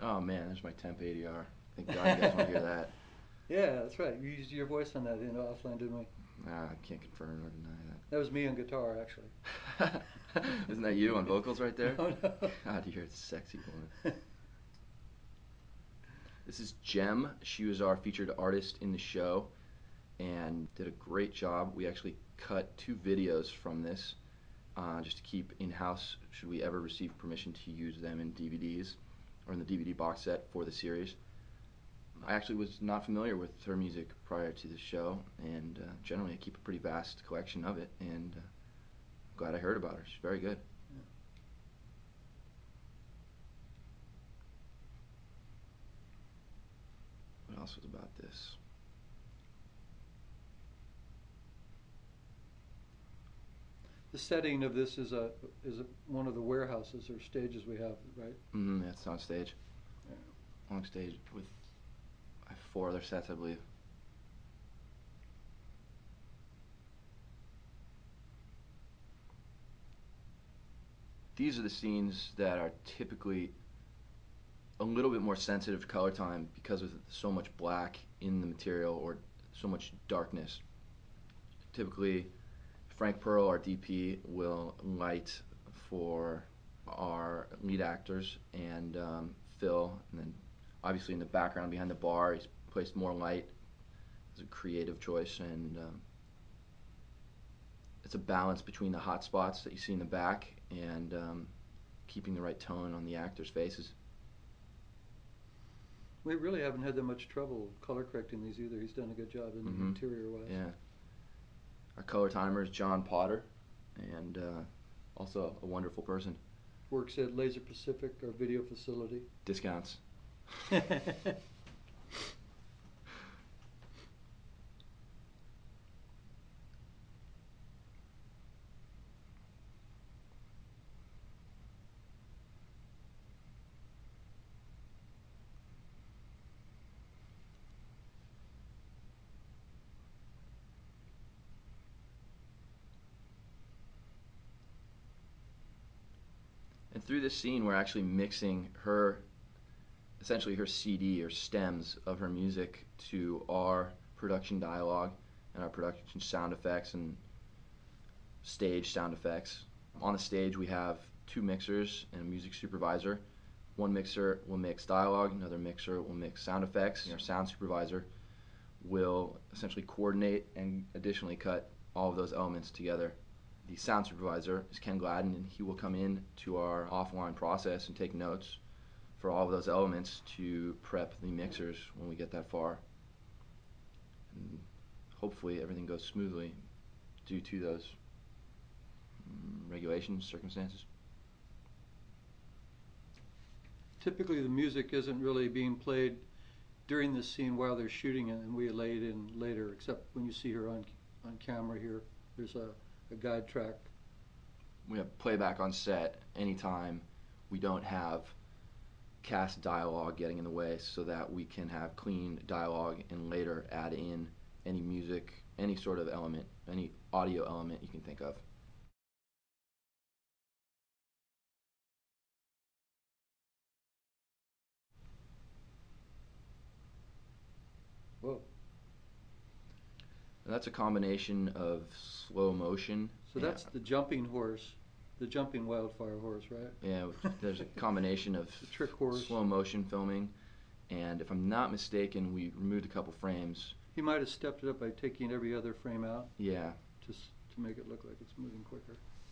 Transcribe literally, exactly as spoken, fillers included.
Oh man, there's my Temp A D R. Thank God you guys want to hear that. Yeah, that's right. You used your voice on that in offline, didn't we? Nah, I can't confirm or deny That was me on guitar, actually. that. Isn't that you on vocals right there? No, no. God, you're a sexy woman. This is Jem. She was our featured artist in the show and did a great job. We actually cut two videos from this uh, just to keep in-house should we ever receive permission to use them in D V Ds or in the D V D box set for the series. I actually was not familiar with her music prior to the show, and uh, generally I keep a pretty vast collection of it, and uh, I'm glad I heard about her. She's very good. Yeah. What else was about this? The setting of this is a is a, one of the warehouses or stages we have, right? Mm-hmm, that's on stage. Yeah. On stage with I have four other sets, I believe. These are the scenes that are typically a little bit more sensitive to color time because of so much black in the material or so much darkness. Typically, Frank Pearl, our D P, will light for our lead actors, and um, Phil, and then obviously in the background behind the bar, he's placed more light as a creative choice, and um, it's a balance between the hot spots that you see in the back and um, keeping the right tone on the actors' faces. We really haven't had that much trouble color correcting these either. He's done a good job in Mm-hmm. the interior wise. Yeah. Our color timer is John Potter, and uh, also a wonderful person. Works at Laser Pacific, our video facility. Discounts. And through this scene, we're actually mixing her, essentially her C D or stems of her music to our production dialogue and our production sound effects and stage sound effects. On the stage, we have two mixers and a music supervisor. One mixer will mix dialogue, another mixer will mix sound effects, and our sound supervisor will essentially coordinate and additionally cut all of those elements together. The sound supervisor is Ken Gladden, and he will come in to our offline process and take notes for all of those elements to prep the mixers when we get that far. And hopefully everything goes smoothly due to those um, regulations, circumstances. Typically the music isn't really being played during this scene while they're shooting it, and we lay it in later, except when you see her on on camera here. There's a, a guide track. We have playback on set anytime we don't have cast dialogue getting in the way, so that we can have clean dialogue and later add in any music, any sort of element, any audio element you can think of. Whoa. And that's a combination of slow motion. So that's the jumping horse, the jumping wildfire horse, right? Yeah, there's a combination of the trick horse. Slow motion filming, and if I'm not mistaken, we removed a couple frames. He might have stepped it up by taking every other frame out. Yeah. Just to make it look like it's moving quicker.